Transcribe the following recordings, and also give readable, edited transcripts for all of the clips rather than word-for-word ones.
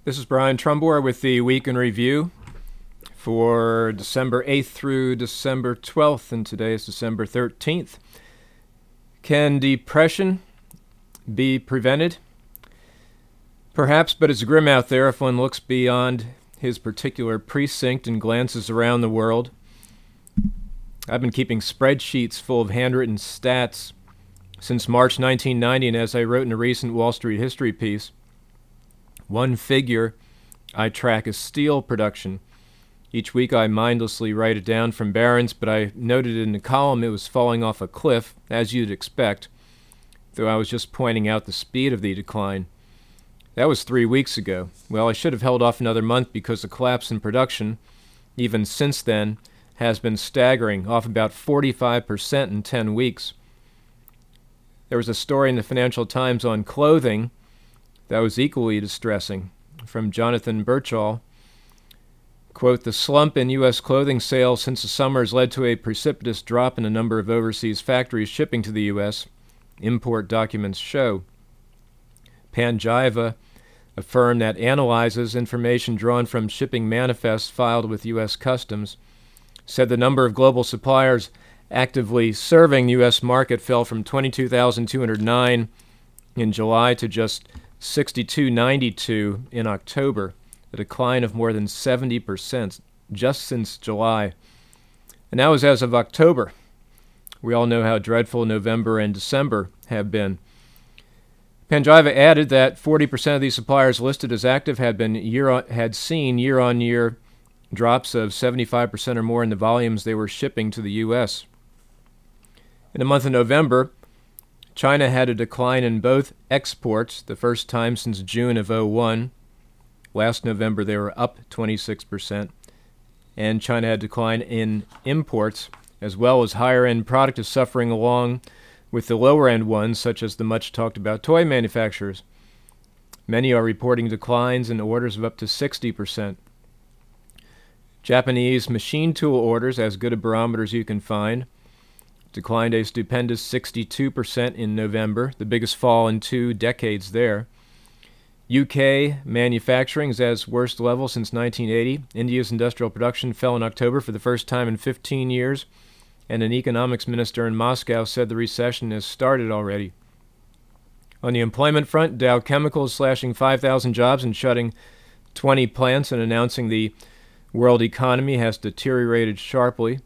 This is Brian Trumbore with the Week in Review for December 8th through December 12th, and today is December 13th. Can depression be prevented? Perhaps, but it's grim out there if one looks beyond his particular precinct and glances around the world. I've been keeping spreadsheets full of handwritten stats since March 1990, and as I wrote in a recent Wall Street history piece, one figure I track is steel production. Each week I mindlessly write it down from Barron's, but I noted in the column it was falling off a cliff, as you'd expect, though I was just pointing out the speed of the decline. That was 3 weeks ago. Well, I should have held off another month because the collapse in production, even since then, has been staggering, off about 45% in 10 weeks. There was a story in the Financial Times on clothing that was equally distressing, from Jonathan Birchall. Quote, "The slump in U.S. clothing sales since the summer has led to a precipitous drop in the number of overseas factories shipping to the U.S., import documents show." Panjiva, a firm that analyzes information drawn from shipping manifests filed with U.S. Customs, said the number of global suppliers actively serving the U.S. market fell from 22,209 in July to just 6,292 in October, a decline of more than 70% just since July. And that was as of October. We all know how dreadful November and December have been. Panjiva added that 40% of these suppliers listed as active had seen year-on-year drops of 75% or more in the volumes they were shipping to the U.S. In the month of November, China had a decline in both exports, the first time since June of 2001. Last November, they were up 26%. And China had a decline in imports, as well as higher-end product is suffering along with the lower-end ones, such as the much-talked-about toy manufacturers. Many are reporting declines in orders of up to 60%. Japanese machine tool orders, as good a barometer as you can find, declined a stupendous 62% in November, the biggest fall in 2 decades there. UK manufacturing is at its worst level since 1980. India's industrial production fell in October for the first time in 15 years, and an economics minister in Moscow said the recession has started already. On the employment front, Dow Chemical is slashing 5,000 jobs and shutting 20 plants and announcing the world economy has deteriorated sharply.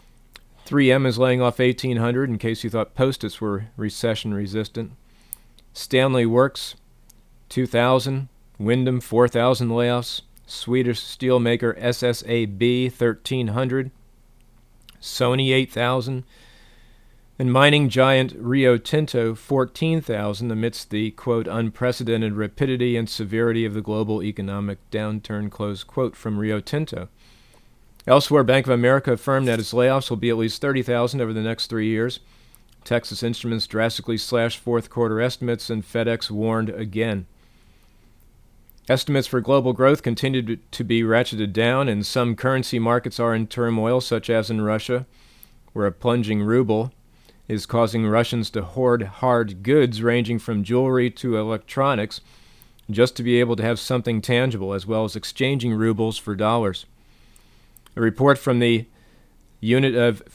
3M is laying off 1,800, in case you thought Post-its were recession-resistant. Stanley Works, 2,000. Wyndham, 4,000 layoffs. Swedish steelmaker SSAB, 1,300. Sony, 8,000. And mining giant Rio Tinto, 14,000, amidst the, quote, unprecedented rapidity and severity of the global economic downturn, close quote, from Rio Tinto. Elsewhere, Bank of America affirmed that its layoffs will be at least 30,000 over the next 3 years. Texas Instruments drastically slashed fourth quarter estimates, and FedEx warned again. Estimates for global growth continue to be ratcheted down, and some currency markets are in turmoil, such as in Russia, where a plunging ruble is causing Russians to hoard hard goods ranging from jewelry to electronics just to be able to have something tangible, as well as exchanging rubles for dollars. A report from a unit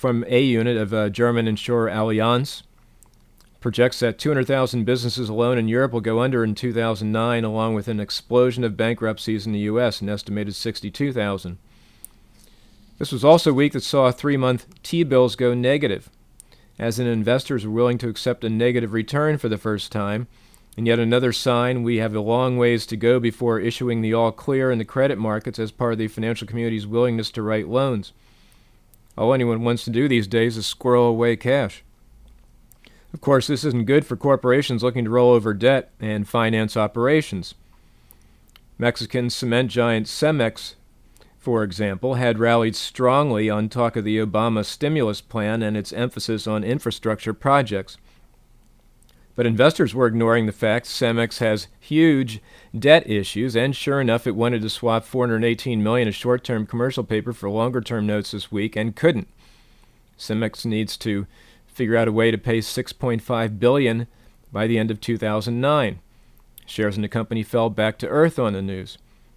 of German insurer Allianz projects that 200,000 businesses alone in Europe will go under in 2009, along with an explosion of bankruptcies in the U.S., an estimated 62,000. This was also a week that saw 3-month T-bills go negative, as in investors were willing to accept a negative return for the first time, and yet another sign we have a long ways to go before issuing the all-clear in the credit markets as part of the financial community's willingness to write loans. All anyone wants to do these days is squirrel away cash. Of course, this isn't good for corporations looking to roll over debt and finance operations. Mexican cement giant Cemex, for example, had rallied strongly on talk of the Obama stimulus plan and its emphasis on infrastructure projects. But investors were ignoring the fact Cemex has huge debt issues, and sure enough, it wanted to swap $418 million of short-term commercial paper for longer-term notes this week and couldn't. Cemex needs to figure out a way to pay $6.5 billion by the end of 2009. Shares in the company fell back to earth on the news.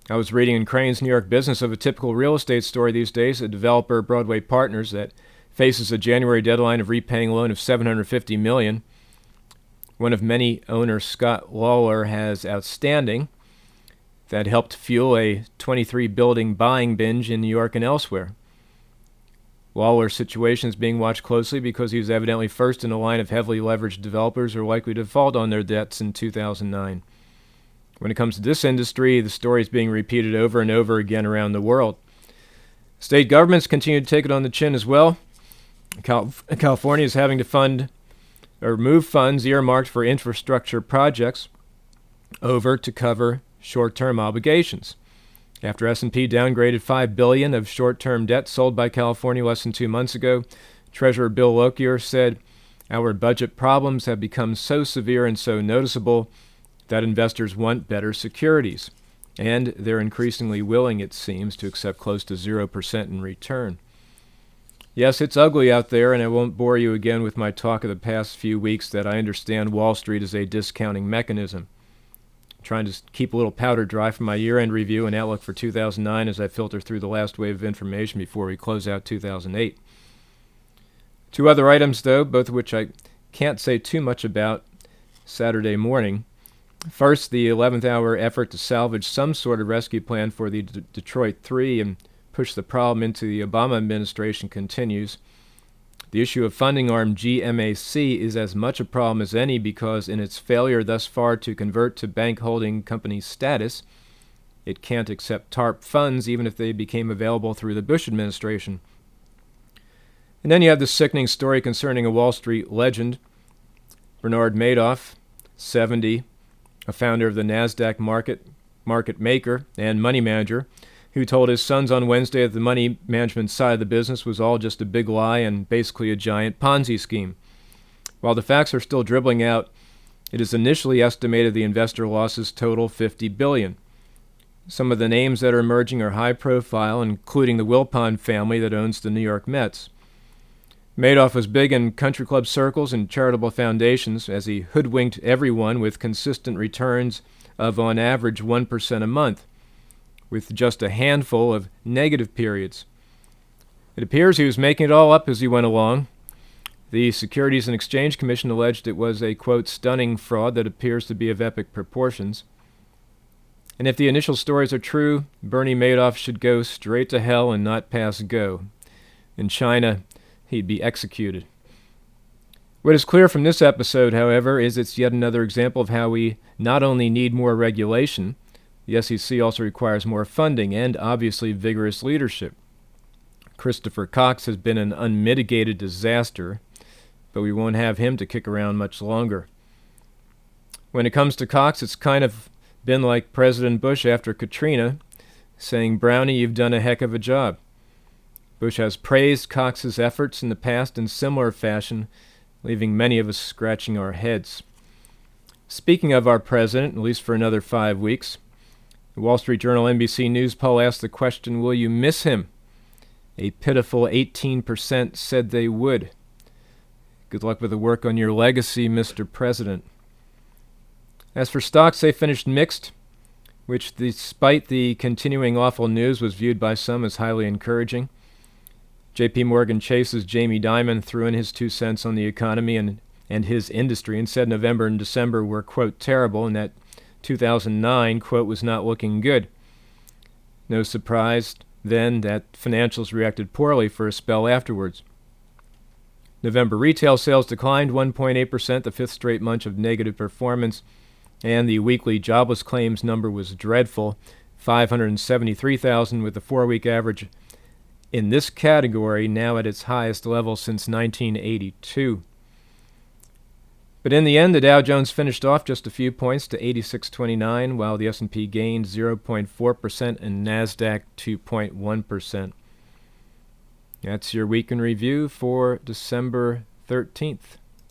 I was reading in Crane's New York Business of a typical real estate story these days, a developer, Broadway Partners, that faces a January deadline of repaying a loan of $750 million. One of many owners, Scott Lawler, has outstanding that helped fuel a 23-building buying binge in New York and elsewhere. Lawler's situation is being watched closely because he was evidently first in a line of heavily leveraged developers who are likely to default on their debts in 2009. When it comes to this industry, the story is being repeated over and over again around the world. State governments continue to take it on the chin as well. California is having to move funds earmarked for infrastructure projects over to cover short-term obligations. After S&P downgraded $5 billion of short-term debt sold by California less than 2 months ago, Treasurer Bill Lockyer said, "Our budget problems have become so severe and so noticeable that investors want better securities, and they're increasingly willing, it seems, to accept close to 0% in return." Yes, it's ugly out there, and I won't bore you again with my talk of the past few weeks that I understand Wall Street is a discounting mechanism. I'm trying to keep a little powder dry for my year-end review and outlook for 2009 as I filter through the last wave of information before we close out 2008. 2 other items, though, both of which I can't say too much about Saturday morning. First, the 11th hour effort to salvage some sort of rescue plan for the Detroit Three and push the problem into the Obama administration continues. The issue of funding arm GMAC is as much a problem as any because in its failure thus far to convert to bank holding company status, it can't accept TARP funds even if they became available through the Bush administration. And then you have the sickening story concerning a Wall Street legend, Bernard Madoff, 70, a founder of the NASDAQ market maker and money manager, who told his sons on Wednesday that the money management side of the business was all just a big lie and basically a giant Ponzi scheme. While the facts are still dribbling out, it is initially estimated the investor losses total $50 billion. Some of the names that are emerging are high profile, including the Wilpon family that owns the New York Mets. Madoff was big in country club circles and charitable foundations as he hoodwinked everyone with consistent returns of on average 1% a month, with just a handful of negative periods. It appears he was making it all up as he went along. The Securities and Exchange Commission alleged it was a, quote, stunning fraud that appears to be of epic proportions. And if the initial stories are true, Bernie Madoff should go straight to hell and not pass go. In China, he'd be executed. What is clear from this episode, however, is it's yet another example of how we not only need more regulation, the SEC also requires more funding and, obviously, vigorous leadership. Christopher Cox has been an unmitigated disaster, but we won't have him to kick around much longer. When it comes to Cox, it's kind of been like President Bush after Katrina, saying, "Brownie, you've done a heck of a job." Bush has praised Cox's efforts in the past in similar fashion, leaving many of us scratching our heads. Speaking of our president, at least for another 5 weeks, the Wall Street Journal NBC News poll asked the question, will you miss him? A pitiful 18% said they would. Good luck with the work on your legacy, Mr. President. As for stocks, they finished mixed, which despite the continuing awful news was viewed by some as highly encouraging. J.P. Morgan Chase's Jamie Dimon threw in his 2 cents on the economy and his industry and said November and December were, quote, terrible and that 2009, quote, was not looking good. No surprise, then, that financials reacted poorly for a spell afterwards. November retail sales declined 1.8%, the 5th straight month of negative performance, and the weekly jobless claims number was dreadful, 573,000, with the 4-week average in this category now at its highest level since 1982. But in the end, the Dow Jones finished off just a few points to 86.29, while the S&P gained 0.4% and NASDAQ 2.1%. That's your week in review for December 13th.